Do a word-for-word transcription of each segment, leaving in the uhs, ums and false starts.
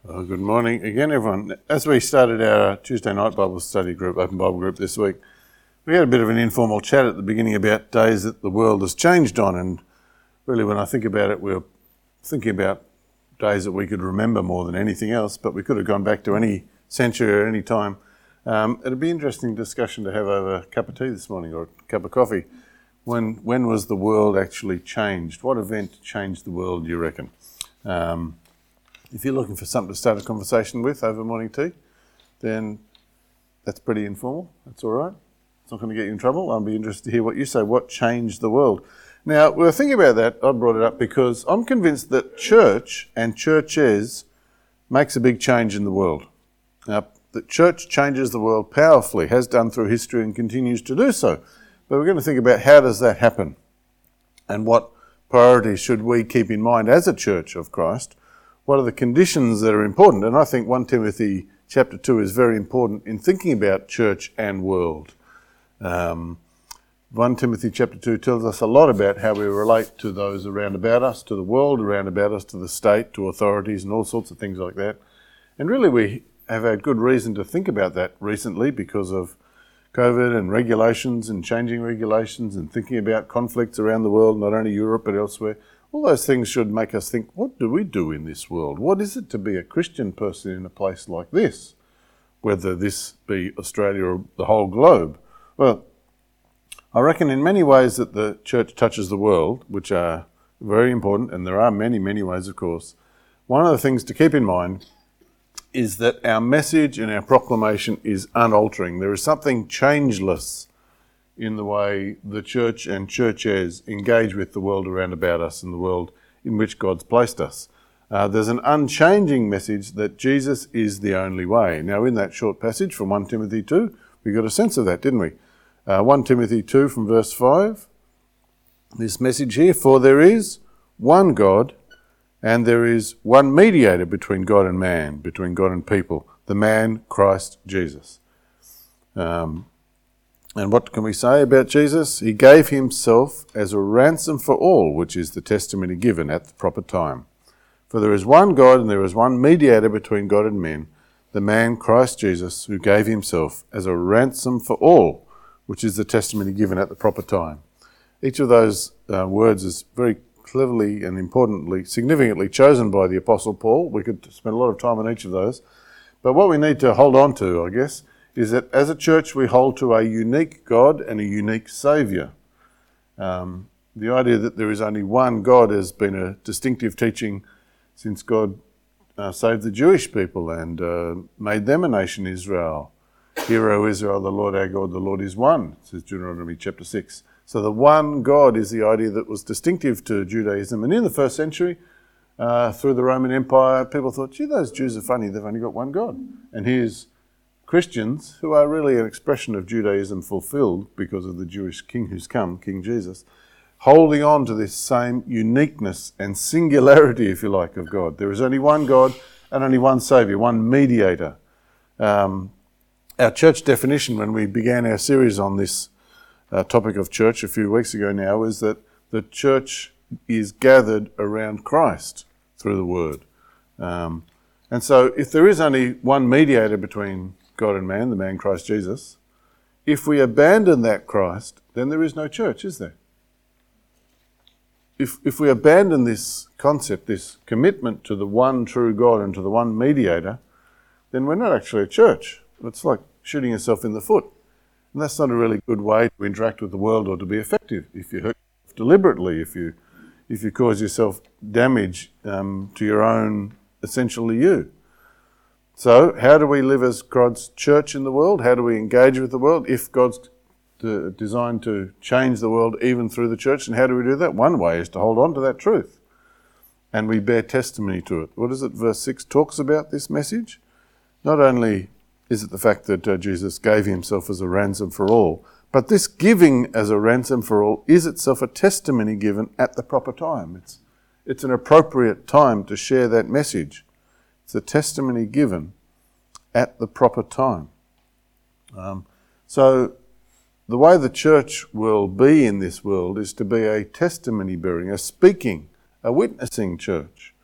Well, good morning again, everyone. As we started our Tuesday night Bible study group, Open Bible Group this week, we had a bit of an informal chat at the beginning about days that the world has changed on, and really when I think about it, we're thinking about days that we could remember more than anything else, but we could have gone back to any century or any time. Um, it'd be an interesting discussion to have over a cup of tea this morning or a cup of coffee. When when was the world actually changed? What event changed the world, do you reckon? Um, If you're looking for something to start a conversation with over morning tea, then that's pretty informal. That's all right. It's not going to get you in trouble. I'll be interested to hear what you say. What changed the world? Now, we were thinking about that. I brought it up because I'm convinced that church and churches makes a big change in the world. Now, the church changes the world powerfully, has done through history and continues to do so. But we're going to think about how does that happen and what priorities should we keep in mind as a church of Christ. What are the conditions that are important? And I think First Timothy chapter two is very important in thinking about church and world. Um, First Timothy chapter two tells us a lot about how we relate to those around about us, to the world around about us, to the state, to authorities and all sorts of things like that. And really we have had good reason to think about that recently because of COVID and regulations and changing regulations and thinking about conflicts around the world, not only Europe but elsewhere. All those things should make us think, what do we do in this world? What is it to be a Christian person in a place like this? Whether this be Australia or the whole globe. Well, I reckon in many ways that the church touches the world, which are very important, and there are many, many ways, of course. One of the things to keep in mind is that our message and our proclamation is unaltering. There is something changeless in the way the church and churches engage with the world around about us and the world in which God's placed us. Uh, there's an unchanging message that Jesus is the only way. Now, in that short passage from First Timothy two, we got a sense of that, didn't we? Uh, First Timothy two from verse five, this message here, for there is one God and there is one mediator between God and man, between God and people, the man Christ Jesus. Um, And what can we say about Jesus? He gave himself as a ransom for all, which is the testimony given at the proper time. For there is one God and there is one mediator between God and men, the man Christ Jesus, who gave himself as a ransom for all, which is the testimony given at the proper time. Each of those uh, words is very cleverly and importantly, significantly chosen by the Apostle Paul. We could spend a lot of time on each of those. But what we need to hold on to, I guess, is that as a church we hold to a unique God and a unique Saviour. Um, the idea that there is only one God has been a distinctive teaching since God uh, saved the Jewish people and uh, made them a nation, Israel. Hear, O Israel, the Lord our God, the Lord is one, says Deuteronomy chapter six. So the one God is the idea that was distinctive to Judaism. And in the first century, uh, through the Roman Empire, people thought, gee, those Jews are funny, they've only got one God. And here's Christians, who are really an expression of Judaism fulfilled because of the Jewish king who's come, King Jesus, holding on to this same uniqueness and singularity, if you like, of God. There is only one God and only one Saviour, one mediator. Um, our church definition when we began our series on this uh, topic of church a few weeks ago now is that the church is gathered around Christ through the Word. Um, and so if there is only one mediator between God and man, the man Christ Jesus, if we abandon that Christ, then there is no church, is there? If if we abandon this concept, this commitment to the one true God and to the one mediator, then we're not actually a church. It's like shooting yourself in the foot. And that's not a really good way to interact with the world or to be effective. If you hurt yourself deliberately, if you if you cause yourself damage um, to your own, essentially you. So how do we live as God's church in the world? How do we engage with the world if God's to, designed to change the world even through the church? And how do we do that? One way is to hold on to that truth. And we bear testimony to it. What is it? Verse six talks about this message. Not only is it the fact that uh, Jesus gave himself as a ransom for all, but this giving as a ransom for all is itself a testimony given at the proper time. It's, it's an appropriate time to share that message. It's a testimony given at the proper time. Um, so the way the church will be in this world is to be a testimony bearing, a speaking, a witnessing church.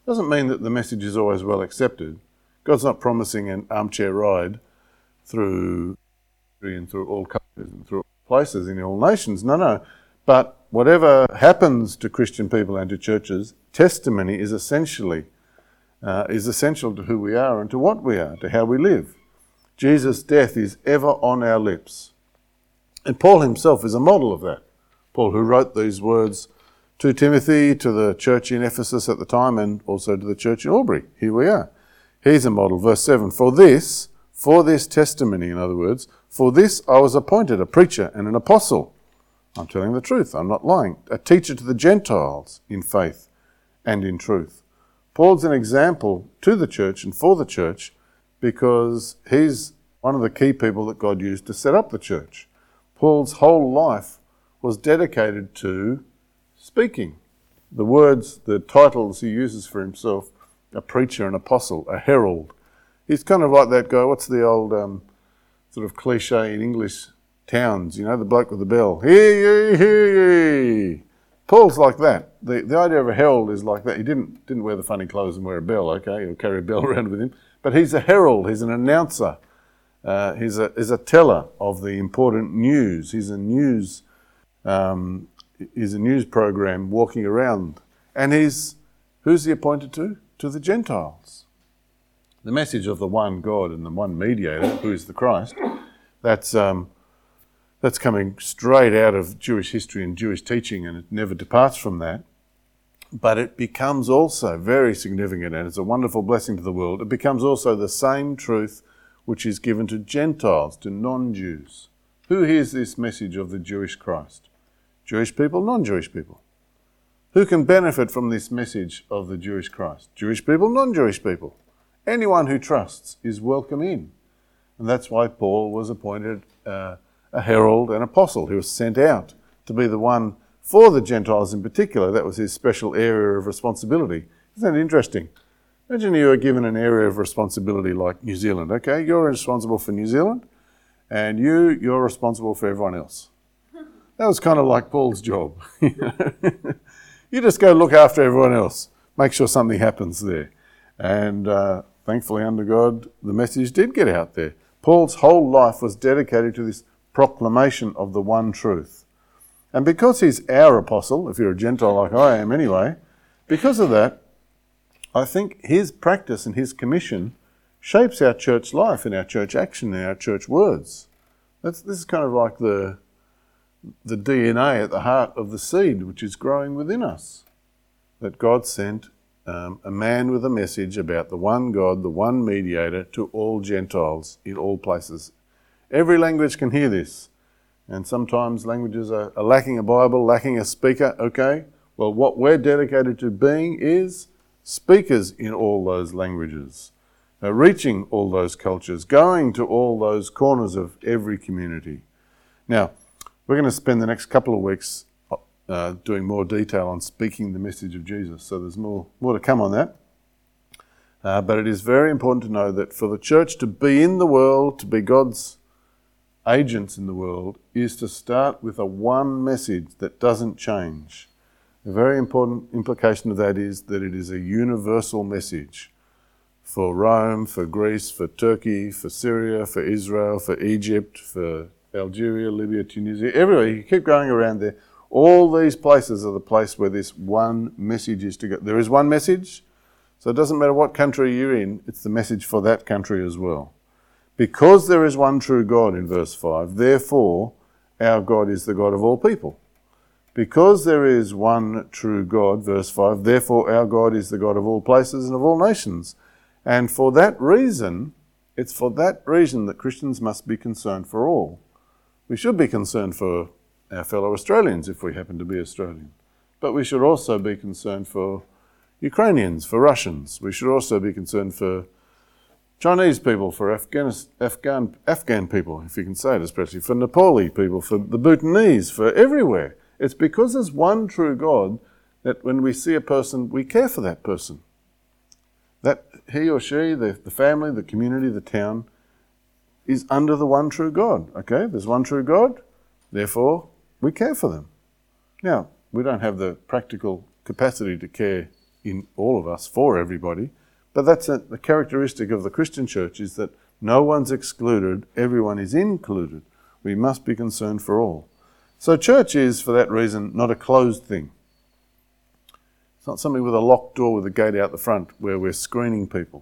Doesn't mean that the message is always well accepted. God's not promising an armchair ride through and through all cultures and through all places in all nations. No, no. But whatever happens to Christian people and to churches, testimony is essentially uh, is essential to who we are and to what we are, to how we live. Jesus' death is ever on our lips. And Paul himself is a model of that. Paul, who wrote these words to Timothy, to the church in Ephesus at the time, and also to the church in Albury. Here we are. He's a model. Verse seven, for this, for this testimony, in other words, for this I was appointed a preacher and an apostle. I'm telling the truth, I'm not lying. A teacher to the Gentiles in faith and in truth. Paul's an example to the church and for the church because he's one of the key people that God used to set up the church. Paul's whole life was dedicated to speaking. The words, the titles he uses for himself, a preacher, an apostle, a herald. He's kind of like that guy, what's the old um, sort of cliche in English towns, you know, the bloke with the bell. Hear ye, hear ye. Paul's like that. The the idea of a herald is like that. He didn't didn't wear the funny clothes and wear a bell, okay? He'll carry a bell around with him. But he's a herald, he's an announcer. Uh, he's a he's a teller of the important news. He's a news um, he's a news program walking around. And he's who's he appointed to? To the Gentiles. The message of the one God and the one mediator, who is the Christ, that's um, that's coming straight out of Jewish history and Jewish teaching, and it never departs from that. But it becomes also very significant, and it's a wonderful blessing to the world. It becomes also the same truth which is given to Gentiles, to non-Jews. Who hears this message of the Jewish Christ? Jewish people, non-Jewish people. Who can benefit from this message of the Jewish Christ? Jewish people, non-Jewish people. Anyone who trusts is welcome in. And that's why Paul was appointed uh, a herald and apostle. He was sent out to be the one for the Gentiles in particular. That was his special area of responsibility. Isn't that interesting? Imagine you are given an area of responsibility like New Zealand. Okay, you're responsible for New Zealand, and you, you're responsible for everyone else. That was kind of like Paul's job. You just go look after everyone else. Make sure something happens there. And uh, thankfully, under God, the message did get out there. Paul's whole life was dedicated to this proclamation of the one truth. And because he's our apostle, if you're a Gentile like I am anyway, because of that, I think his practice and his commission shapes our church life and our church action and our church words. That's, this is kind of like the, the D N A at the heart of the seed which is growing within us. That God sent um, a man with a message about the one God, the one mediator to all Gentiles in all places. Every language can hear this. And sometimes languages are, are lacking a Bible, lacking a speaker. Okay, well, what we're dedicated to being is speakers in all those languages, uh, reaching all those cultures, going to all those corners of every community. Now, we're going to spend the next couple of weeks uh, doing more detail on speaking the message of Jesus. So there's more, more to come on that. Uh, but it is very important to know that for the church to be in the world, to be God's agents in the world, is to start with a one message that doesn't change. A very important implication of that is that it is a universal message for Rome, for Greece, for Turkey, for Syria, for Israel, for Egypt, for Algeria, Libya, Tunisia, everywhere. You keep going around there. All these places are the place where this one message is to go. There is one message, so it doesn't matter what country you're in, it's the message for that country as well. Because there is one true God in verse five, therefore our God is the God of all people. Because there is one true God, verse five, therefore our God is the God of all places and of all nations. And for that reason, it's for that reason that Christians must be concerned for all. We should be concerned for our fellow Australians if we happen to be Australian. But we should also be concerned for Ukrainians, for Russians. We should also be concerned for Chinese people, for Afghanis, Afghan, Afghan people, if you can say it, especially for Nepali people, for the Bhutanese, for everywhere. It's because there's one true God that when we see a person, we care for that person. That he or she, the, the family, the community, the town, is under the one true God. Okay, there's one true God, therefore we care for them. Now, we don't have the practical capacity to care in all of us, for everybody. But that's a, the characteristic of the Christian church, is that no one's excluded, everyone is included. We must be concerned for all. So church is, for that reason, not a closed thing. It's not something with a locked door with a gate out the front where we're screening people.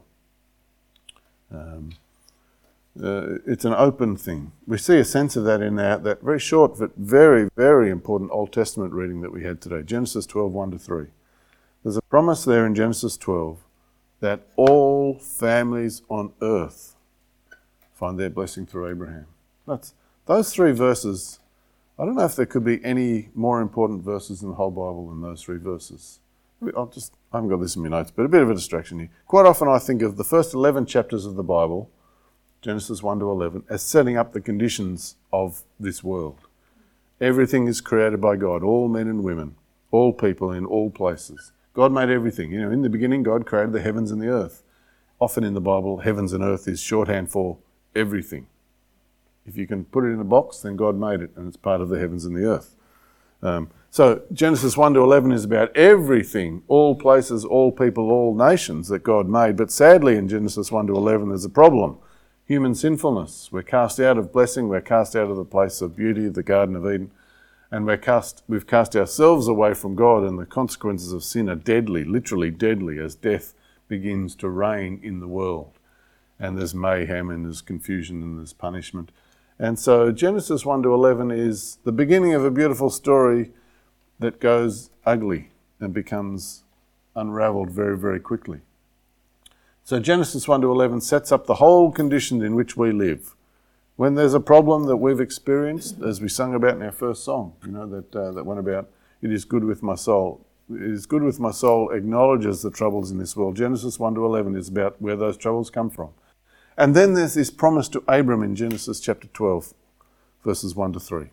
Um, uh, it's an open thing. We see a sense of that in our, that very short but very, very important Old Testament reading that we had today, Genesis twelve, one to three. There's a promise there in Genesis twelve that all families on earth find their blessing through Abraham. That's, those three verses, I don't know if there could be any more important verses in the whole Bible than those three verses. I'll just, I haven't got this in my notes, but a bit of a distraction here. Quite often I think of the first eleven chapters of the Bible, Genesis one to eleven, as setting up the conditions of this world. Everything is created by God, all men and women, all people in all places. God made everything. You know, in the beginning, God created the heavens and the earth. Often in the Bible, heavens and earth is shorthand for everything. If you can put it in a box, then God made it, and it's part of the heavens and the earth. Um, so Genesis one to eleven is about everything, all places, all people, all nations that God made. But sadly, in Genesis one to eleven, there's a problem. Human sinfulness. We're cast out of blessing. We're cast out of the place of beauty, the Garden of Eden. And we're cast, we've cast ourselves away from God, and the consequences of sin are deadly, literally deadly, as death begins to reign in the world. And there's mayhem, and there's confusion, and there's punishment. And so Genesis one to eleven is the beginning of a beautiful story that goes ugly and becomes unravelled very, very quickly. So Genesis one to eleven sets up the whole conditions in which we live. When there's a problem that we've experienced, as we sung about in our first song, you know, that uh, that went about, it is good with my soul. It is good with my soul acknowledges the troubles in this world. Genesis one to eleven is about where those troubles come from. And then there's this promise to Abram in Genesis chapter twelve, verses one to three.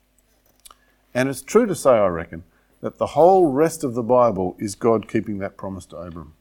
And it's true to say, I reckon, that the whole rest of the Bible is God keeping that promise to Abram.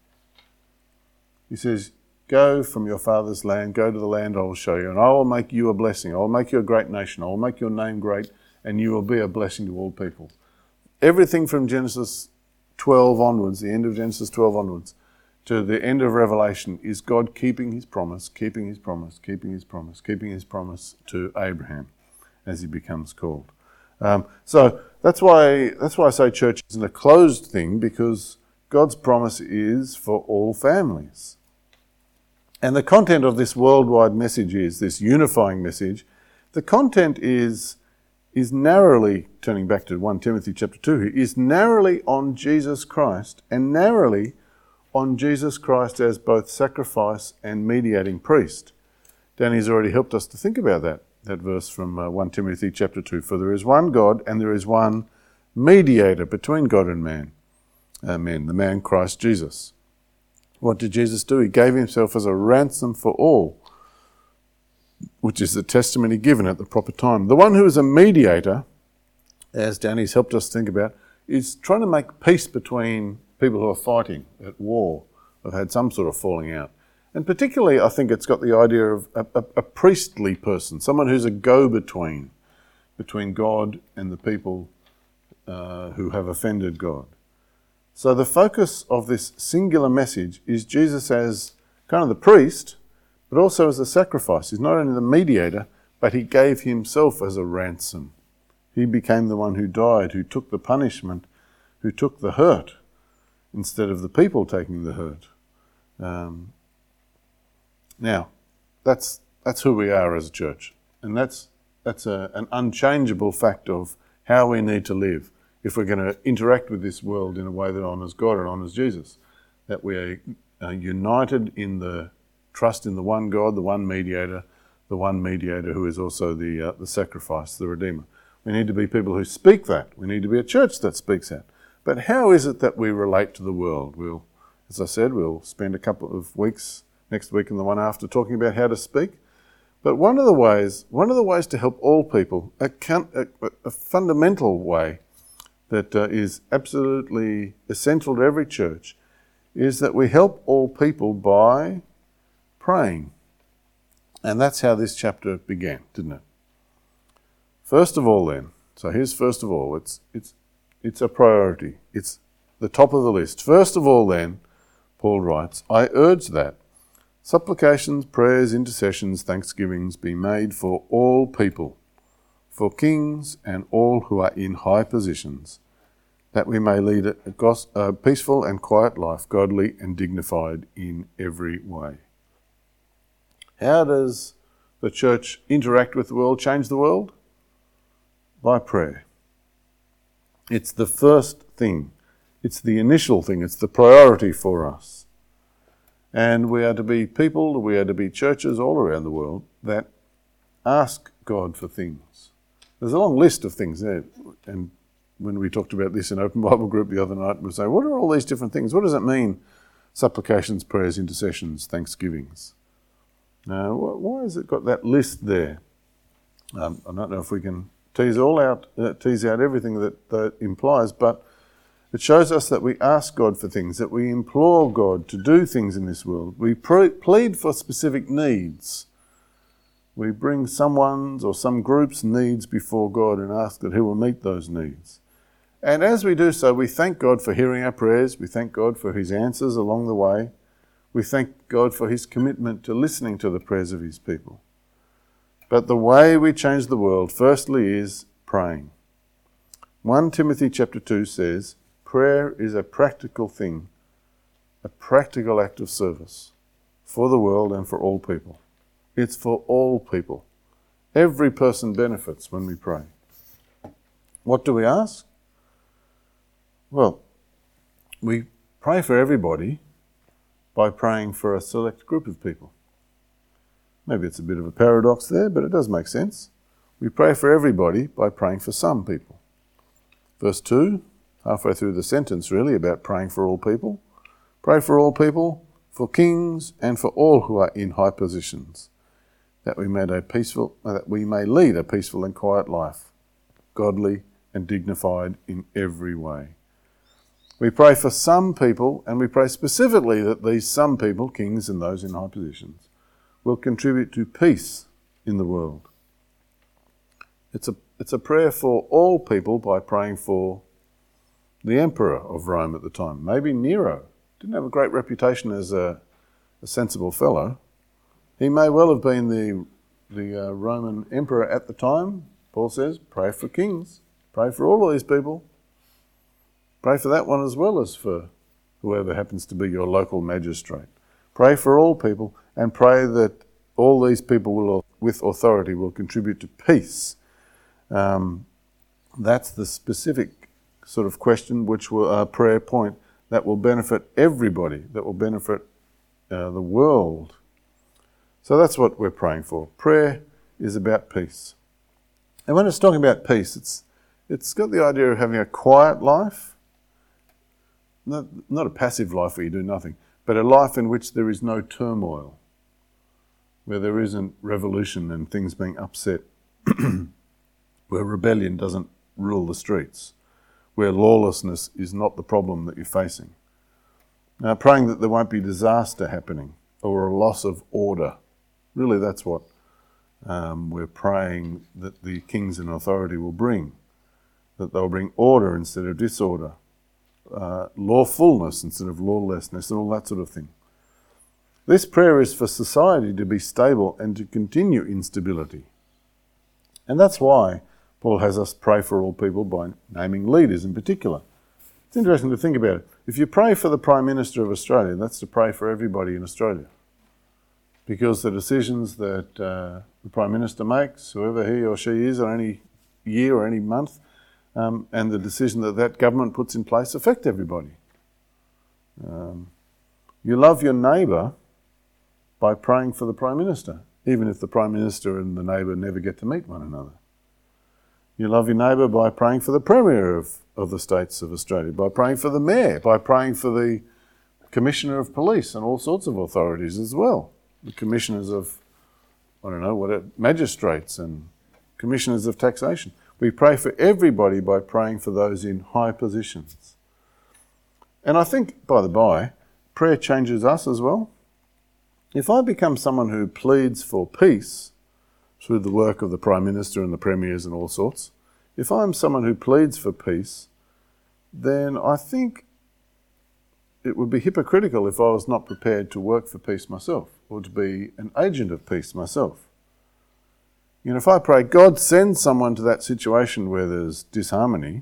He says, go from your father's land, go to the land I will show you, and I will make you a blessing. I will make you a great nation. I will make your name great, and you will be a blessing to all people. Everything from Genesis twelve onwards, the end of Genesis twelve onwards, to the end of Revelation is God keeping his promise, keeping his promise, keeping his promise, keeping his promise to Abraham as he becomes called. Um, so that's why that's why I say church isn't a closed thing, because God's promise is for all families. And the content of this worldwide message is, this unifying message, the content is, is narrowly, turning back to First Timothy chapter two here, is narrowly on Jesus Christ, and narrowly on Jesus Christ as both sacrifice and mediating priest. Danny's already helped us to think about that, that verse from uh, First Timothy chapter two. For there is one God and there is one mediator between God and man, uh, men, the man Christ Jesus. What did Jesus do? He gave himself as a ransom for all, which is the testimony given at the proper time. The one who is a mediator, as Danny's helped us think about, is trying to make peace between people who are fighting at war, have had some sort of falling out. And particularly, I think it's got the idea of a, a, a priestly person, someone who's a go-between between God and the people uh, who have offended God. So the focus of this singular message is Jesus as kind of the priest, but also as a sacrifice. He's not only the mediator, but he gave himself as a ransom. He became the one who died, who took the punishment, who took the hurt, instead of the people taking the hurt. Um, now, that's that's who we are as a church. And that's that's a, an unchangeable fact of how we need to live if we're going to interact with this world in a way that honours God and honours Jesus. That we are uh, united in the trust in the one God, the one mediator, the one mediator who is also the uh, the sacrifice, the Redeemer. We need to be people who speak that. We need to be a church that speaks that. But how is it that we relate to the world? We'll, as I said, we'll spend a couple of weeks, next week and the one after, talking about how to speak. But one of the ways, one of the ways to help all people, a, a, a fundamental way that uh, is absolutely essential to every church, is that we help all people by praying. And that's how this chapter began, didn't it? First of all then, so here's first of all, it's it's it's a priority. It's the top of the list. First of all then, Paul writes, I urge that supplications, prayers, intercessions, thanksgivings be made for all people, for kings and all who are in high positions, that we may lead a, gos- a peaceful and quiet life, godly and dignified in every way. How does the church interact with the world, change the world? By prayer. It's the first thing. It's the initial thing. It's the priority for us. And we are to be people, we are to be churches all around the world that ask God for things. There's a long list of things there. And when we talked about this in Open Bible Group the other night, we say, what are all these different things? What does it mean? Supplications, prayers, intercessions, thanksgivings. Now, why has it got that list there? Um, I don't know if we can tease all out, uh, tease out everything that that implies, but it shows us that we ask God for things, that we implore God to do things in this world. We pre- plead for specific needs. We bring someone's or some group's needs before God and ask that He will meet those needs. And as we do so, we thank God for hearing our prayers. We thank God for His answers along the way. We thank God for His commitment to listening to the prayers of His people. But the way we change the world, firstly, is praying. First Timothy chapter two says, prayer is a practical thing, a practical act of service for the world and for all people. It's for all people. Every person benefits when we pray. What do we ask? Well, we pray for everybody by praying for a select group of people. Maybe it's a bit of a paradox there, but it does make sense. We pray for everybody by praying for some people. Verse two, halfway through the sentence really, about praying for all people. Pray for all people, for kings, and for all who are in high positions, that we may a peaceful, that we may lead a peaceful and quiet life, godly and dignified in every way. We pray for some people, and we pray specifically that these some people, kings and those in high positions, will contribute to peace in the world. It's a, it's a prayer for all people by praying for the emperor of Rome at the time. Maybe Nero. Didn't have a great reputation as a, a sensible fellow. He may well have been the, the uh, Roman emperor at the time. Paul says, pray for kings. Pray for all of these people. Pray for that one as well as for whoever happens to be your local magistrate. Pray for all people and pray that all these people will, with authority will contribute to peace. Um, that's the specific sort of question, which will uh, prayer point that will benefit everybody, that will benefit uh, the world. So that's what we're praying for. Prayer is about peace. And when it's talking about peace, it's it's got the idea of having a quiet life, not, not a passive life where you do nothing, but a life in which there is no turmoil, where there isn't revolution and things being upset, where rebellion doesn't rule the streets, where lawlessness is not the problem that you're facing. Now, praying that there won't be disaster happening or a loss of order. Really, that's what um, we're praying that the kings in authority will bring, that they'll bring order instead of disorder, uh, lawfulness instead of lawlessness, and all that sort of thing. This prayer is for society to be stable and to continue in stability. And that's why Paul has us pray for all people by naming leaders in particular. It's interesting to think about it. If you pray for the Prime Minister of Australia, that's to pray for everybody in Australia. Because the decisions that uh, the Prime Minister makes, whoever he or she is, or any year or any month, um, and the decision that that government puts in place affect everybody. Um, you love your neighbour by praying for the Prime Minister, even if the Prime Minister and the neighbour never get to meet one another. You love your neighbour by praying for the Premier of, of the States of Australia, by praying for the Mayor, by praying for the Commissioner of Police and all sorts of authorities as well. The Commissioners of, I don't know, what it, magistrates and Commissioners of Taxation. We pray for everybody by praying for those in high positions. And I think, by the by, prayer changes us as well. If I become someone who pleads for peace through the work of the Prime Minister and the Premiers and all sorts, if I'm someone who pleads for peace, then I think it would be hypocritical if I was not prepared to work for peace myself or to be an agent of peace myself. You know, if I pray, God sends someone to that situation where there's disharmony,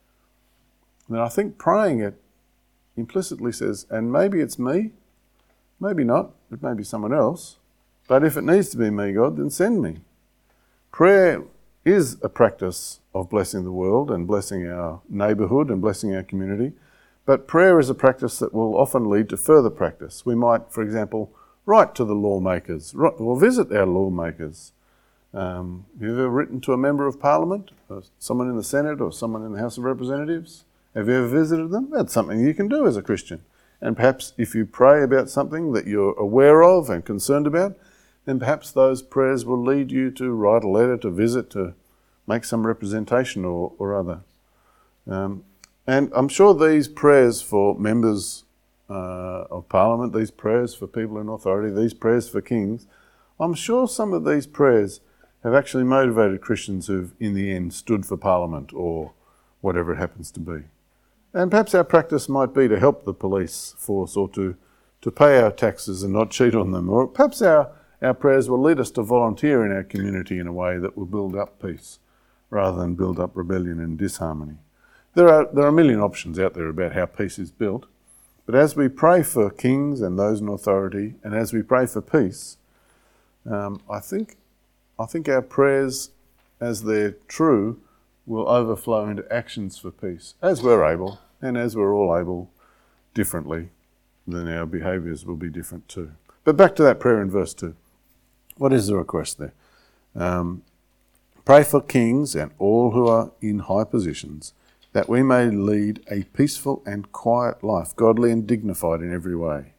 then I think praying it implicitly says, and maybe it's me, maybe not, it may be someone else, but if it needs to be me, God, then send me. Prayer is a practice of blessing the world and blessing our neighbourhood and blessing our community, but prayer is a practice that will often lead to further practice. We might, for example, write to the lawmakers or visit our lawmakers. Um, have you ever written to a member of Parliament, or someone in the Senate or someone in the House of Representatives? Have you ever visited them? That's something you can do as a Christian. And perhaps if you pray about something that you're aware of and concerned about, then perhaps those prayers will lead you to write a letter, to visit, to make some representation or, or other. Um, and I'm sure these prayers for members uh, of Parliament, these prayers for people in authority, these prayers for kings, I'm sure some of these prayers have actually motivated Christians who've in the end stood for Parliament or whatever it happens to be. And perhaps our practice might be to help the police force or to, to pay our taxes and not cheat on them. Or perhaps our, our prayers will lead us to volunteer in our community in a way that will build up peace rather than build up rebellion and disharmony. There are, there are a million options out there about how peace is built. But as we pray for kings and those in authority, and as we pray for peace, um, I think, I think our prayers, as they're true, will overflow into actions for peace, as we're able, and as we're all able differently, then our behaviours will be different too. But back to that prayer in verse two. What is the request there? Um, Pray for kings and all who are in high positions, that we may lead a peaceful and quiet life, godly and dignified in every way.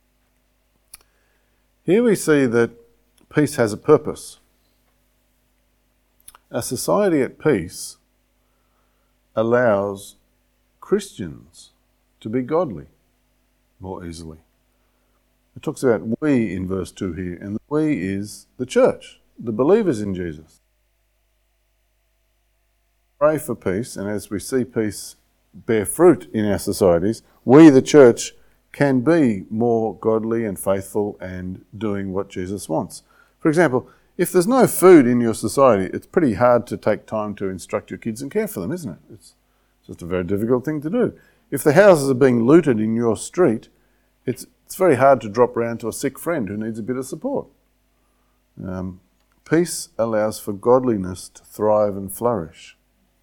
Here we see that peace has a purpose. A society at peace allows Christians to be godly more easily. It talks about we in verse two here, and the we is the church, the believers in Jesus. Pray for peace, and as we see peace bear fruit in our societies, we, the church, can be more godly and faithful and doing what Jesus wants. For example, if there's no food in your society, it's pretty hard to take time to instruct your kids and care for them, isn't it? It's just a very difficult thing to do. If the houses are being looted in your street, it's it's very hard to drop round to a sick friend who needs a bit of support. Um, peace allows for godliness to thrive and flourish.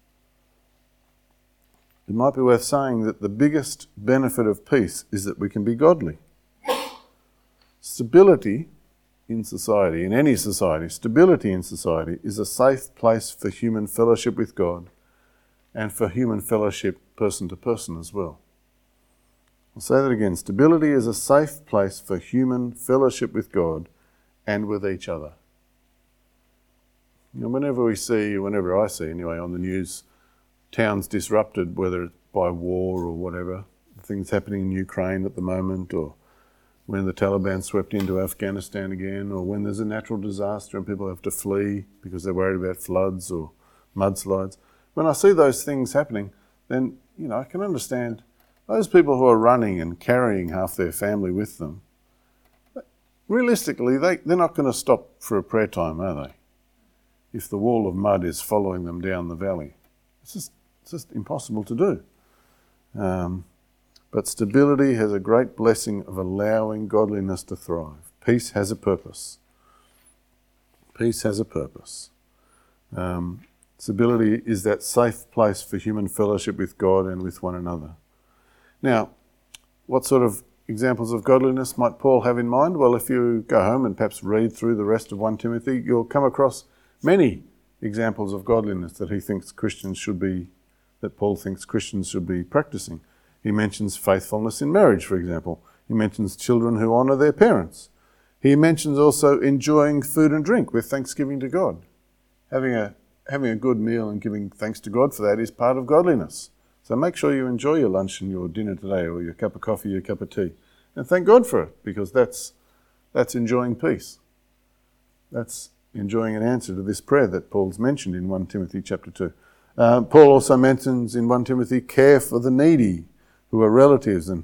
It might be worth saying that the biggest benefit of peace is that we can be godly. Stability in society, in any society, stability in society is a safe place for human fellowship with God and for human fellowship person to person as well. I'll say that again. Stability is a safe place for human fellowship with God and with each other. You know, whenever we see, whenever I see anyway on the news, towns disrupted, whether it's by war or whatever, things happening in Ukraine at the moment, or when the Taliban swept into Afghanistan again, or when there's a natural disaster and people have to flee because they're worried about floods or mudslides. When I see those things happening, then, you know, I can understand those people who are running and carrying half their family with them. Realistically, they, they're not going to stop for a prayer time, are they? If the wall of mud is following them down the valley. It's just, it's just impossible to do. Um, but stability has a great blessing of allowing godliness to thrive. Peace has a purpose. Peace has a purpose. Um, stability is that safe place for human fellowship with God and with one another. Now, what sort of examples of godliness might Paul have in mind? Well, if you go home and perhaps read through the rest of First Timothy, you'll come across many examples of godliness that he thinks Christians should be, that Paul thinks Christians should be practicing. He mentions faithfulness in marriage, for example. He mentions children who honour their parents. He mentions also enjoying food and drink with thanksgiving to God. Having a, having a good meal and giving thanks to God for that is part of godliness. So make sure you enjoy your lunch and your dinner today, or your cup of coffee, your cup of tea. And thank God for it, because that's that's enjoying peace. That's enjoying an answer to this prayer that Paul's mentioned in First Timothy chapter two. Uh, Paul also mentions in First Timothy care for the needy who are relatives, and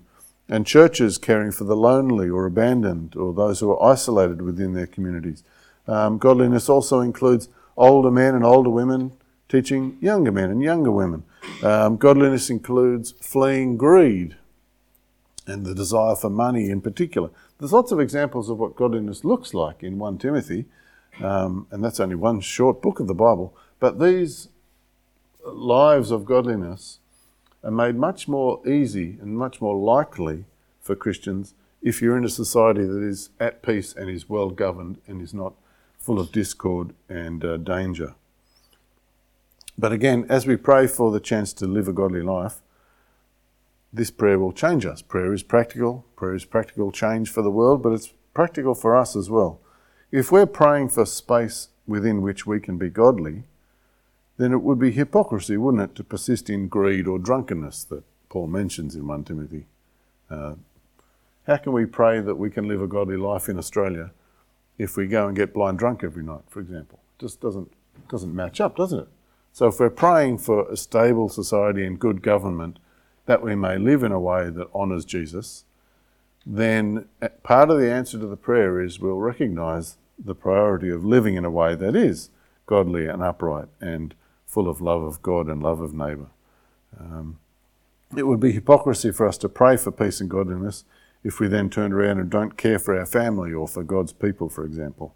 and churches caring for the lonely or abandoned or those who are isolated within their communities. Um, godliness also includes older men and older women teaching younger men and younger women. Um, godliness includes fleeing greed and the desire for money in particular. There's lots of examples of what godliness looks like in First Timothy, um, and that's only one short book of the Bible, but these lives of godliness are made much more easy and much more likely for Christians if you're in a society that is at peace and is well governed and is not full of discord and uh, danger. But again, as we pray for the chance to live a godly life, this prayer will change us. Prayer is practical. Prayer is practical change for the world, but it's practical for us as well. If we're praying for space within which we can be godly, then it would be hypocrisy, wouldn't it, to persist in greed or drunkenness that Paul mentions in First Timothy. Uh, how can we pray that we can live a godly life in Australia if we go and get blind drunk every night, for example? It just doesn't, doesn't match up, doesn't it? So if we're praying for a stable society and good government, that we may live in a way that honours Jesus, then part of the answer to the prayer is we'll recognise the priority of living in a way that is godly and upright and full of love of God and love of neighbour. Um, it would be hypocrisy for us to pray for peace and godliness if we then turn around and don't care for our family or for God's people, for example.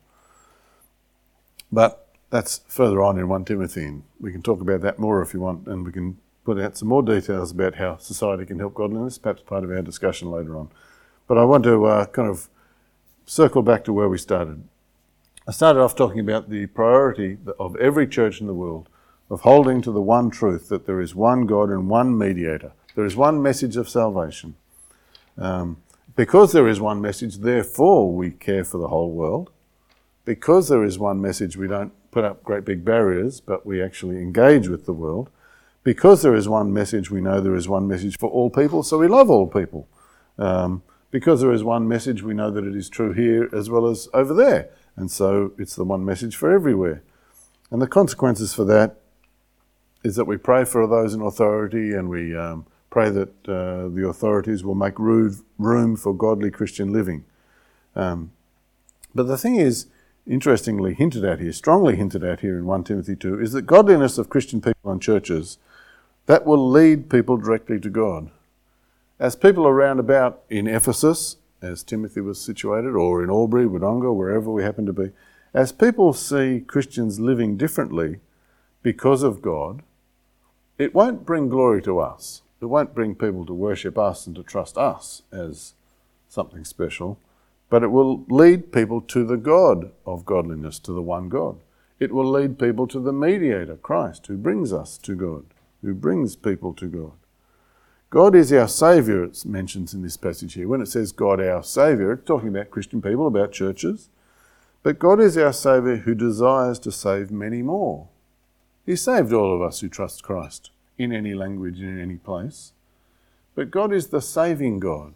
But that's further on in First Timothy, and we can talk about that more if you want, and we can put out some more details about how society can help godliness, perhaps part of our discussion later on. But I want to uh, kind of circle back to where we started. I started off talking about the priority of every church in the world of holding to the one truth, that there is one God and one mediator. There is one message of salvation. Um, because there is one message, therefore we care for the whole world. Because there is one message, we don't put up great big barriers, but we actually engage with the world. Because there is one message, we know there is one message for all people, so we love all people. Um, because there is one message, we know that it is true here as well as over there. And so it's the one message for everywhere. And the consequences for that is that we pray for those in authority, and we um, pray that uh, the authorities will make room for godly Christian living. Um, but the thing is, interestingly hinted at here, strongly hinted at here in First Timothy two, is that godliness of Christian people and churches, that will lead people directly to God. As people around about in Ephesus, as Timothy was situated, or in Albury, Wodonga, wherever we happen to be, as people see Christians living differently because of God, it won't bring glory to us. It won't bring people to worship us and to trust us as something special, but it will lead people to the God of godliness, to the one God. It will lead people to the mediator, Christ, who brings us to God, who brings people to God. God is our Saviour, it mentions in this passage here. When it says God our Saviour, it's talking about Christian people, about churches. But God is our Saviour who desires to save many more. He saved all of us who trust Christ in any language, in any place. But God is the saving God.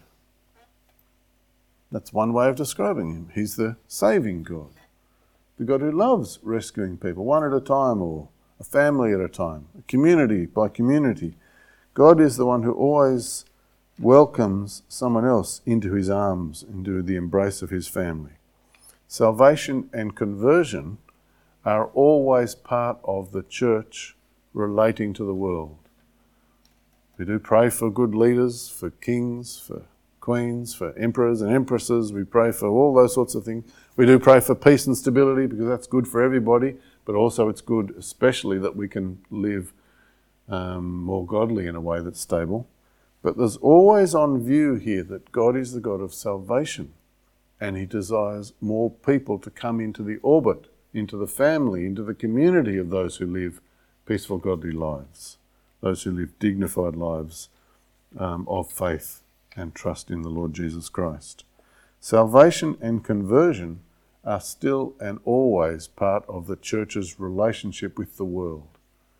That's one way of describing him. He's the saving God. The God who loves rescuing people, one at a time, or a family at a time, a community by community. God is the one who always welcomes someone else into his arms, into the embrace of his family. Salvation and conversion are always part of the church relating to the world. We do pray for good leaders, for kings, for queens, for emperors and empresses. We pray for all those sorts of things. We do pray for peace and stability, because that's good for everybody, but also it's good especially that we can live um, more godly in a way that's stable. But there's always on view here that God is the God of salvation, and he desires more people to come into the orbit, into the family, into the community of those who live peaceful, godly lives, those who live dignified lives um, of faith and trust in the Lord Jesus Christ. Salvation and conversion are still and always part of the church's relationship with the world.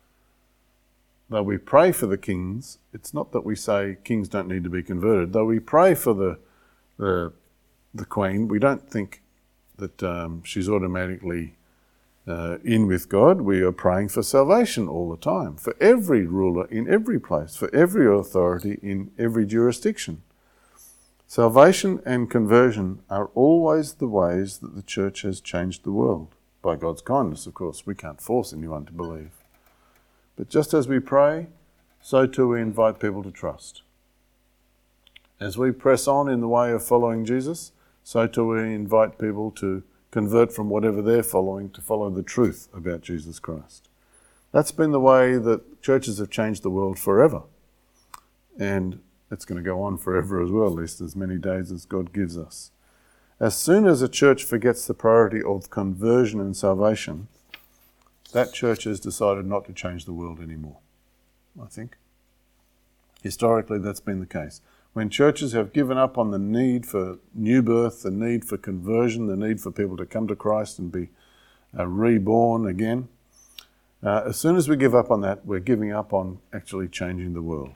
Though we pray for the kings, it's not that we say kings don't need to be converted. Though we pray for the the, the Queen, we don't think that um, she's automatically uh, in with God. We are praying for salvation all the time, for every ruler in every place, for every authority in every jurisdiction. Salvation and conversion are always the ways that the church has changed the world. By God's kindness, of course. We can't force anyone to believe. But just as we pray, so too we invite people to trust. As we press on in the way of following Jesus, so too we invite people to convert from whatever they're following to follow the truth about Jesus Christ. That's been the way that churches have changed the world forever. And it's going to go on forever as well, at least as many days as God gives us. As soon as a church forgets the priority of conversion and salvation, that church has decided not to change the world anymore, I think. Historically, that's been the case. When churches have given up on the need for new birth, the need for conversion, the need for people to come to Christ and be uh, reborn again, uh, as soon as we give up on that, we're giving up on actually changing the world.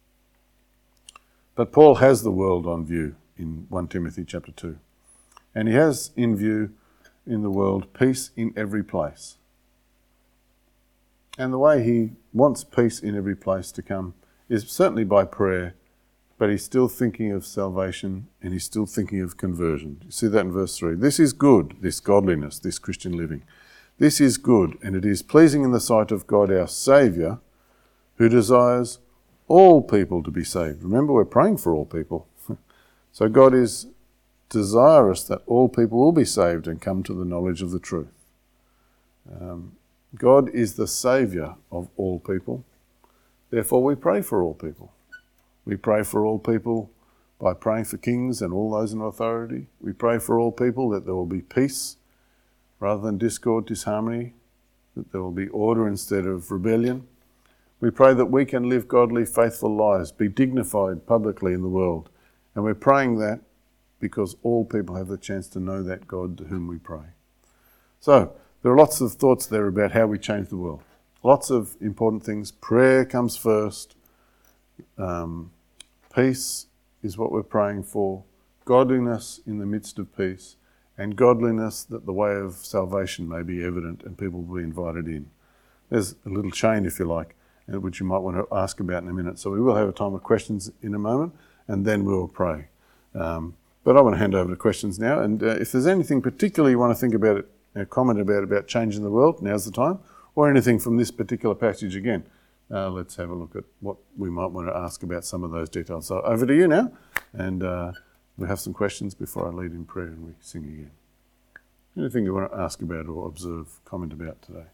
But Paul has the world on view in First Timothy chapter two. And he has in view in the world peace in every place. And the way he wants peace in every place to come is certainly by prayer, but he's still thinking of salvation and he's still thinking of conversion. You see that in verse three. This is good, this godliness, this Christian living. This is good, and it is pleasing in the sight of God our Saviour, who desires all people to be saved. Remember, we're praying for all people. So God is desirous that all people will be saved and come to the knowledge of the truth. Um, God is the Saviour of all people. Therefore, we pray for all people. We pray for all people by praying for kings and all those in authority. We pray for all people that there will be peace rather than discord, disharmony, that there will be order instead of rebellion. We pray that we can live godly, faithful lives, be dignified publicly in the world. And we're praying that because all people have the chance to know that God to whom we pray. So, there are lots of thoughts there about how we change the world. Lots of important things. Prayer comes first. Um, peace is what we're praying for. Godliness in the midst of peace. And godliness that the way of salvation may be evident and people will be invited in. There's a little chain, if you like, which you might want to ask about in a minute. So we will have a time of questions in a moment, and then we'll pray. Um, but I want to hand over to questions now. And uh, if there's anything particularly you want to think about it, uh, comment about about changing the world, now's the time. Or anything from this particular passage again. Uh, let's have a look at what we might want to ask about some of those details. So over to you now, and uh, we'll have some questions before I lead in prayer and we sing again. Anything you want to ask about or observe, comment about today?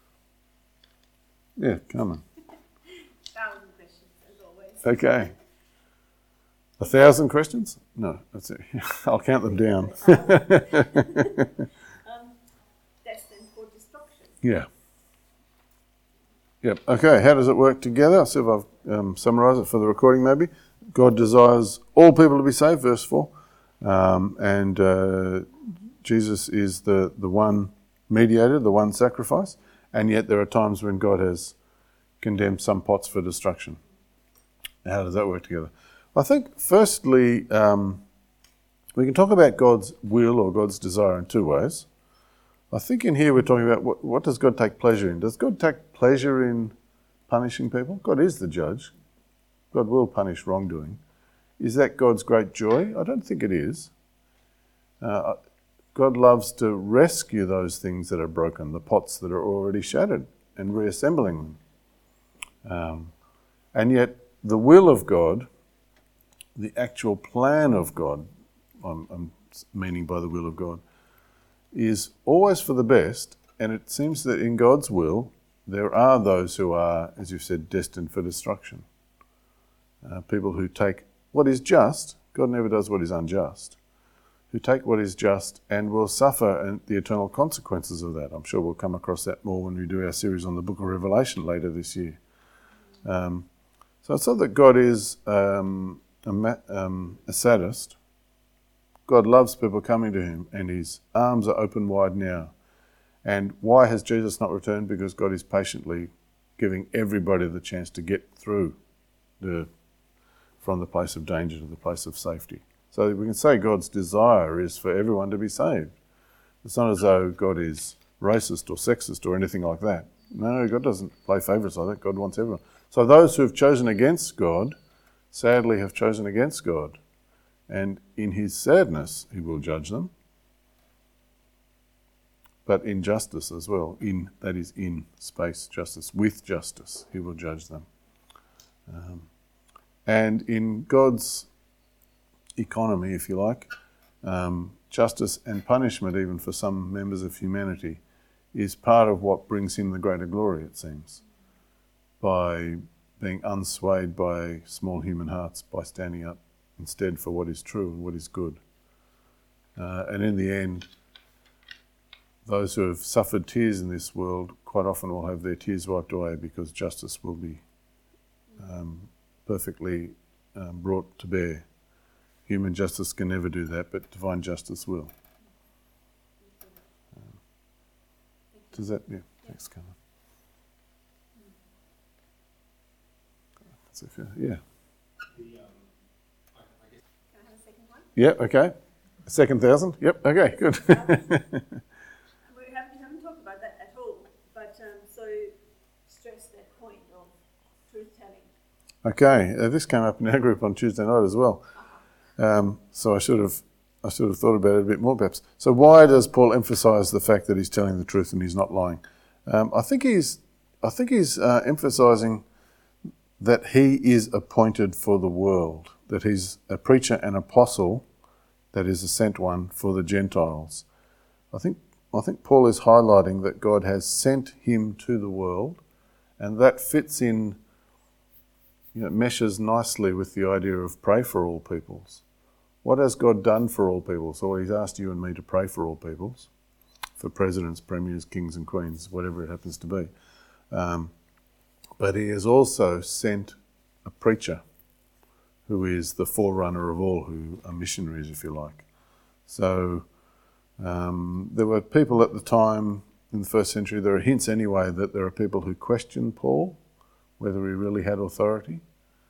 Yeah, come on. Thousand questions, as always. Okay. A thousand questions? No, that's it. I'll count them down. um, destined for destruction. Yeah. Yep. Okay, how does it work together? I'll see if I've um, summarised it for the recording maybe. God desires all people to be saved, verse four. Um, and uh, Jesus is the, the one mediator, the one sacrifice. And yet there are times when God has condemned some pots for destruction. How does that work together? I think, firstly, um, we can talk about God's will or God's desire in two ways. I think in here we're talking about what, what does God take pleasure in? Does God take pleasure in punishing people? God is the judge. God will punish wrongdoing. Is that God's great joy? I don't think it is. Uh, God loves to rescue those things that are broken, the pots that are already shattered, and reassembling them. Um, and yet the will of God, the actual plan of God, I'm, I'm meaning by the will of God, is always for the best, and it seems that in God's will there are those who are, as you said, destined for destruction. Uh, people who take what is just, God never does what is unjust, who take what is just and will suffer the eternal consequences of that. I'm sure we'll come across that more when we do our series on the book of Revelation later this year. Um, so it's not that God is um, a, ma- um, a sadist. God loves people coming to him, and his arms are open wide now. And why has Jesus not returned? Because God is patiently giving everybody the chance to get through the, from the place of danger to the place of safety. So we can say God's desire is for everyone to be saved. It's not as though God is racist or sexist or anything like that. No, God doesn't play favourites like that. God wants everyone. So those who have chosen against God, sadly have chosen against God. And in his sadness, he will judge them, but in justice as well. In that is in space justice, with justice, he will judge them. Um, and in God's economy, if you like, um, justice and punishment, even for some members of humanity, is part of what brings him the greater glory, it seems, by being unswayed by small human hearts, by standing up instead for what is true and what is good. Uh, and in the end, those who have suffered tears in this world quite often will have their tears wiped away, because justice will be um, perfectly um, brought to bear. Human justice can never do that, but divine justice will. Um, does that, yeah, thanks, Carmen. That's it, yeah. Can I have a second one? Yep, okay. A second thousand? Yep, okay, good. we, haven't, we haven't talked about that at all, but um, so stress that point of truth-telling. Okay, uh, this came up in our group on Tuesday night as well. Um, so I should have I should have thought about it a bit more perhaps. So why does Paul emphasise the fact that he's telling the truth and he's not lying? Um, I think he's I think he's uh, emphasising that he is appointed for the world, that he's a preacher and apostle, that is a sent one for the Gentiles. I think I think Paul is highlighting that God has sent him to the world, and that fits in, you know, meshes nicely with the idea of pray for all peoples. What has God done for all people? So he's asked you and me to pray for all peoples, for presidents, premiers, kings and queens, whatever it happens to be. Um, but he has also sent a preacher who is the forerunner of all, who are missionaries, if you like. So um, there were people at the time in the first century, there are hints anyway that there are people who question Paul, whether he really had authority,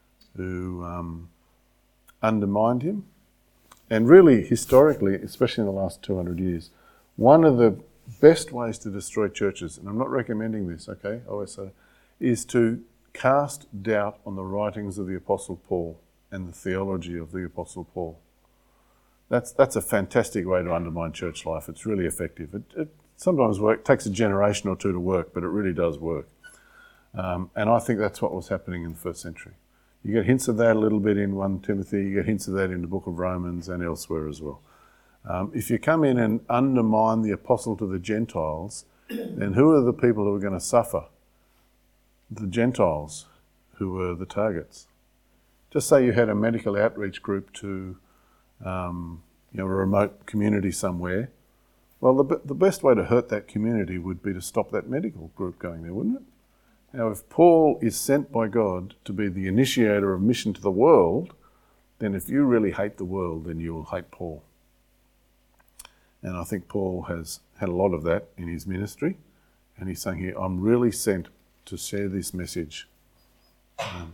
who um, undermined him. And really, historically, especially in the last two hundred years, one of the best ways to destroy churches, and I'm not recommending this, okay, I always say, is to cast doubt on the writings of the Apostle Paul and the theology of the Apostle Paul. That's that's a fantastic way to undermine church life. It's really effective. It, it sometimes work, takes a generation or two to work, but it really does work. Um, and I think that's what was happening in the first century. You get hints of that a little bit in First Timothy, you get hints of that in the book of Romans and elsewhere as well. Um, if you come in and undermine the apostle to the Gentiles, then who are the people who are going to suffer? The Gentiles, who were the targets. Just say you had a medical outreach group to um, you know, a remote community somewhere. Well, the, the best way to hurt that community would be to stop that medical group going there, wouldn't it? Now, if Paul is sent by God to be the initiator of mission to the world, then if you really hate the world, then you will hate Paul. And I think Paul has had a lot of that in his ministry. And he's saying here, I'm really sent to share this message. Um,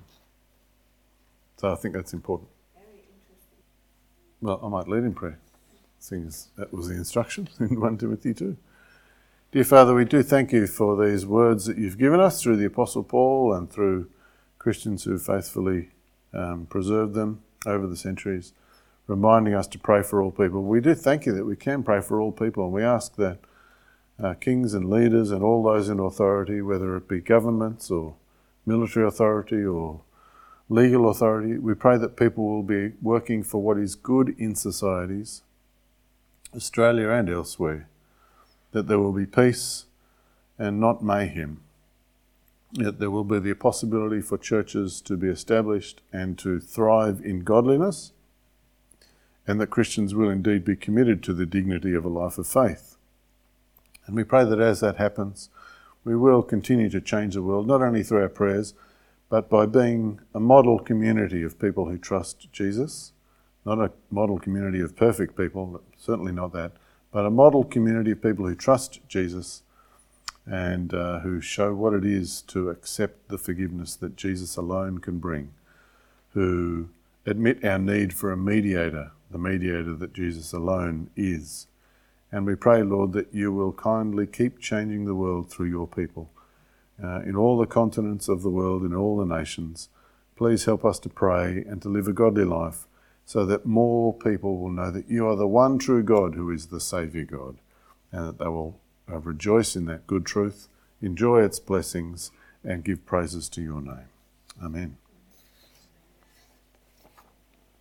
so I think that's important. Very interesting. Well, I might lead in prayer, seeing as that was the instruction in First Timothy two. Dear Father, we do thank you for these words that you've given us through the Apostle Paul and through Christians who faithfully um, preserved them over the centuries, reminding us to pray for all people. We do thank you that we can pray for all people, and we ask that uh, kings and leaders and all those in authority, whether it be governments or military authority or legal authority, we pray that people will be working for what is good in societies, Australia and elsewhere, that there will be peace and not mayhem, that there will be the possibility for churches to be established and to thrive in godliness, and that Christians will indeed be committed to the dignity of a life of faith. And we pray that as that happens, we will continue to change the world, not only through our prayers, but by being a model community of people who trust Jesus, not a model community of perfect people, certainly not that, but a model community of people who trust Jesus and uh, who show what it is to accept the forgiveness that Jesus alone can bring, who admit our need for a mediator, the mediator that Jesus alone is. And we pray, Lord, that you will kindly keep changing the world through your people. Uh, in all the continents of the world, in all the nations, please help us to pray and to live a godly life, so that more people will know that you are the one true God who is the Saviour God, and that they will uh, rejoice in that good truth, enjoy its blessings, and give praises to your name. Amen.